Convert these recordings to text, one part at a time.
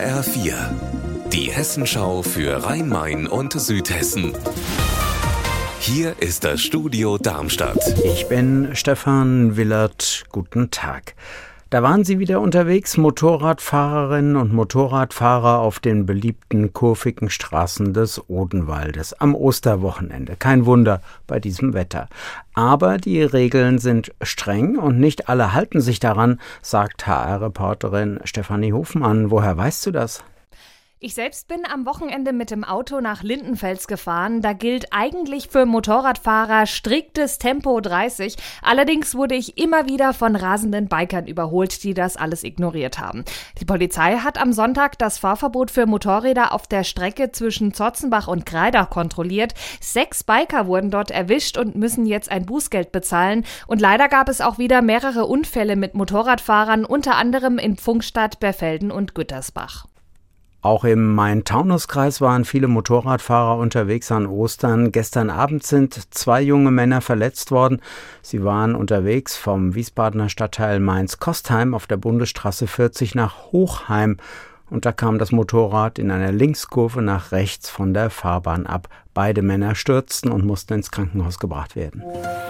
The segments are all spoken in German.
HR4, die Hessenschau für Rhein-Main und Südhessen. Hier ist das Studio Darmstadt. Ich bin Stefan Willert. Guten Tag. Da waren sie wieder unterwegs, Motorradfahrerinnen und Motorradfahrer auf den beliebten kurvigen Straßen des Odenwaldes am Osterwochenende. Kein Wunder bei diesem Wetter. Aber die Regeln sind streng und nicht alle halten sich daran, sagt HR-Reporterin Stefanie Hofmann. Woher weißt du das? Ich selbst bin am Wochenende mit dem Auto nach Lindenfels gefahren. Da gilt eigentlich für Motorradfahrer striktes Tempo 30. Allerdings wurde ich immer wieder von rasenden Bikern überholt, die das alles ignoriert haben. Die Polizei hat am Sonntag das Fahrverbot für Motorräder auf der Strecke zwischen Zotzenbach und Kreidach kontrolliert. 6 Biker wurden dort erwischt und müssen jetzt ein Bußgeld bezahlen. Und leider gab es auch wieder mehrere Unfälle mit Motorradfahrern, unter anderem in Pfungstadt, Berfelden und Gütersbach. Auch im Main-Taunus-Kreis waren viele Motorradfahrer unterwegs an Ostern. Gestern Abend sind 2 junge Männer verletzt worden. Sie waren unterwegs vom Wiesbadener Stadtteil Mainz-Kostheim auf der Bundesstraße 40 nach Hochheim. Und da kam das Motorrad in einer Linkskurve nach rechts von der Fahrbahn ab. Beide Männer stürzten und mussten ins Krankenhaus gebracht werden.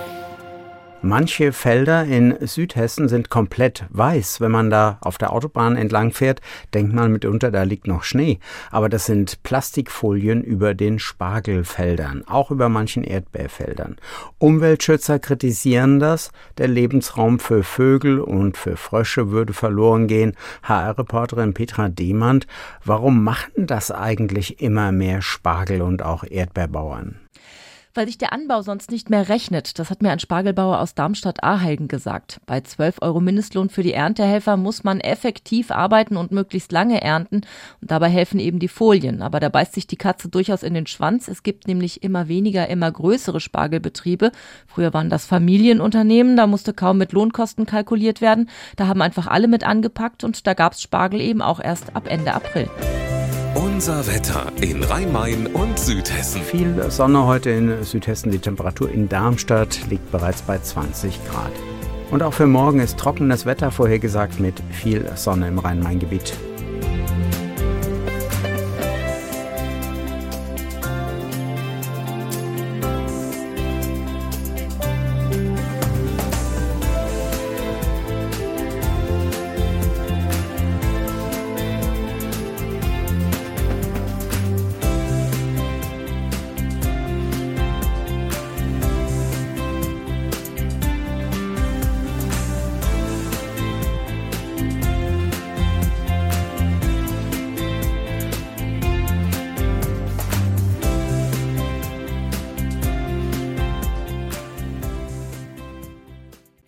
Manche Felder in Südhessen sind komplett weiß. Wenn man da auf der Autobahn entlang fährt, denkt man mitunter, da liegt noch Schnee. Aber das sind Plastikfolien über den Spargelfeldern, auch über manchen Erdbeerfeldern. Umweltschützer kritisieren das. Der Lebensraum für Vögel und für Frösche würde verloren gehen. HR-Reporterin Petra Demand, warum machen das eigentlich immer mehr Spargel- und auch Erdbeerbauern? Weil sich der Anbau sonst nicht mehr rechnet. Das hat mir ein Spargelbauer aus Darmstadt-Aheigen gesagt. Bei 12 € Mindestlohn für die Erntehelfer muss man effektiv arbeiten und möglichst lange ernten. Und dabei helfen eben die Folien. Aber da beißt sich die Katze durchaus in den Schwanz. Es gibt nämlich immer weniger, immer größere Spargelbetriebe. Früher waren das Familienunternehmen, da musste kaum mit Lohnkosten kalkuliert werden. Da haben einfach alle mit angepackt und da gab es Spargel eben auch erst ab Ende April. Unser Wetter in Rhein-Main und Südhessen. Viel Sonne heute in Südhessen. Die Temperatur in Darmstadt liegt bereits bei 20 Grad. Und auch für morgen ist trockenes Wetter vorhergesagt mit viel Sonne im Rhein-Main-Gebiet.